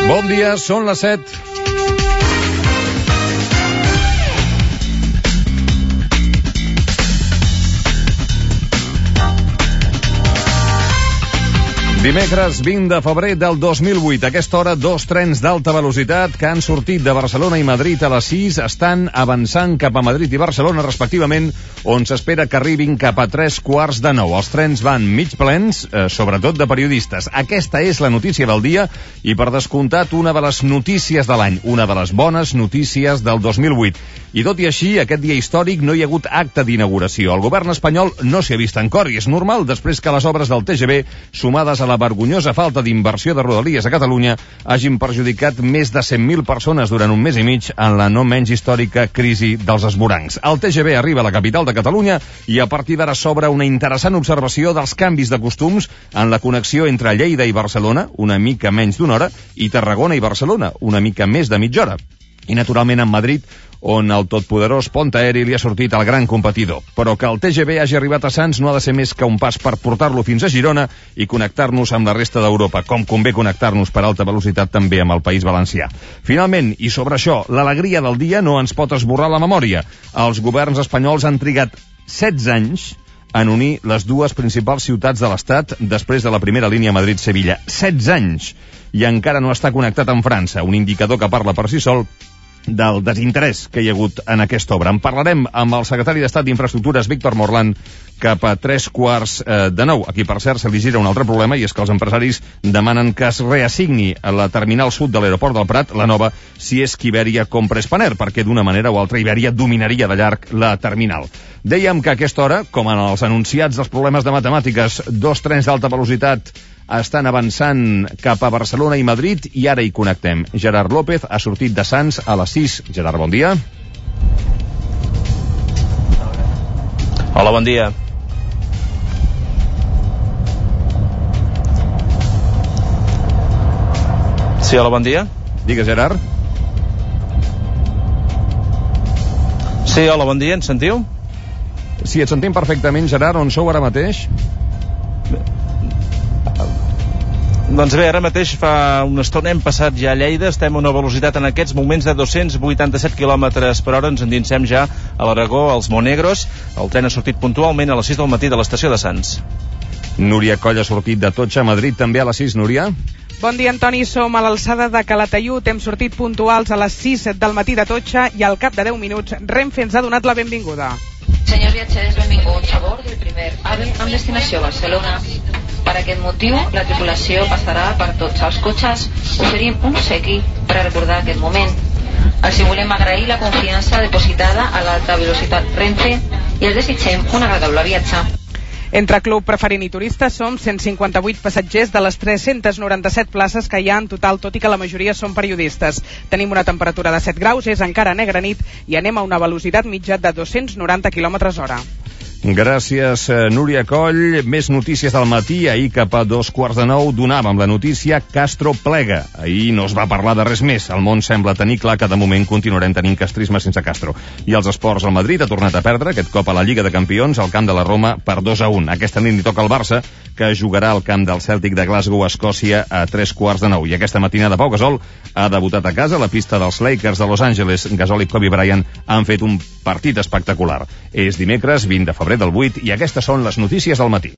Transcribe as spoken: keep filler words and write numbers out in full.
Bon dia, són les set. Dimecres vint de febrer del dos mil vuit. A aquesta hora, dos trens d'alta velocitat que han sortit de Barcelona i Madrid a les sis estan avançant cap a Madrid i Barcelona, respectivament, on s'espera que arribin cap a tres quarts de nou. Els trens van mig plens, eh, sobretot de periodistes. Aquesta és la notícia del dia i, per descomptat, una de les notícies de l'any, una de les bones notícies del dos mil vuit. I tot i així, aquest dia històric no hi ha hagut acte d'inauguració. El govern espanyol no s'hi ha vist en cor i és normal, després que les obres del T G V, sumades a la vergonyosa falta d'inversió de Rodalies a Catalunya, hagin perjudicat més de cent mil persones durant un mes i mig en la no menys històrica crisi dels esvorancs. El T G V arriba a la capital de Catalunya i a partir d'ara s'obre una interessant observació dels canvis de costums en la connexió entre Lleida i Barcelona, una mica menys d'una hora, i Tarragona i Barcelona, una mica més de mitja hora. I, naturalment, en Madrid, on el totpoderós pont aeri li ha sortit el gran competidor. Però que el T G V hagi arribat a Sants no ha de ser més que un pas per portar-lo fins a Girona i connectar-nos amb la resta d'Europa, com convé connectar-nos per alta velocitat també amb el País Valencià. Finalment, i sobre això, l'alegria del dia no ens pot esborrar la memòria. Els governs espanyols han trigat setze anys en unir les dues principals ciutats de l'Estat després de la primera línia Madrid-Sevilla. setze anys! I encara no està connectat amb França, un indicador que parla per si sol del desinterès que hi ha hagut en aquesta obra. En parlarem amb el secretari d'Estat d'Infraestructures, Víctor Morlán, cap a tres quarts eh, de nou. Aquí, per cert, se li gira un altre problema, i és que els empresaris demanen que es reassigni a la terminal sud de l'aeroport del Prat, la nova, si és que Iberia compra Spanair, perquè d'una manera o altra Iberia dominaria de llarg la terminal. Dèiem que a aquesta hora, com en els anunciats dels problemes de matemàtiques, dos trens d'alta velocitat estan avançant cap a Barcelona i Madrid i ara hi connectem. Gerard López ha sortit de Sants a les sis. Gerard, bon dia. Hola, bon dia. Sí, hola, bon dia. Digues, Gerard. Sí, hola, bon dia, ens sentiu? Sí, et sentim perfectament, Gerard. On sou ara mateix? Doncs bé, ara mateix fa una estona hem passat ja a Lleida, estem a una velocitat en aquests moments de dos-cents vuitanta-set quilòmetres per hora, ens endinsem ja a l'Aragó, als Monegros. El tren ha sortit puntualment a les sis del matí de l'estació de Sants. Núria Coll ha sortit de Totxa a Madrid també a les sis, Núria. Bon dia, Antoni. Som a l'alçada de Calataiud. Hem sortit puntuals a les sis del matí de Totxa i al cap de deu minuts Renfe ens ha donat la benvinguda. Senyors viatgers, benvinguts a bord del primer AVE amb destinació a Barcelona. Per aquest motiu, la tripulació passarà per tots els cotxes, oferint un obsequi per a recordar aquest moment. Els volem agrair la confiança depositada a l'alta velocitat Renfe i els desitgem un agradable viatge. Entre club preferent i turistes som cent cinquanta-vuit passatgers de les tres-centes noranta-set places que hi ha en total, tot i que la majoria són periodistes. Tenim una temperatura de set graus, és encara negra nit i anem a una velocitat mitja de dos-cents noranta quilòmetres hora. Gràcies, Núria Coll. Més notícies del matí. Ahir cap a dos quarts de nou donàvem la notícia Castro plega. Ahir no es va parlar de res més. El món sembla tenir clar que de moment continuarem tenint castrisme sense Castro. I els esports, el Madrid ha tornat a perdre, aquest cop a la Lliga de Campions, al camp de la Roma per dos a un. Aquesta nit li toca al Barça, que jugarà al camp del Celtic de Glasgow a Escòcia a tres quarts de nou. I aquesta matinada Pau Gasol ha debutat a casa a la pista dels Lakers de Los Angeles. Gasol i Kobe Bryant han fet un partit espectacular. És dimecres vint de febrer del vuit i aquestes són les notícies del matí.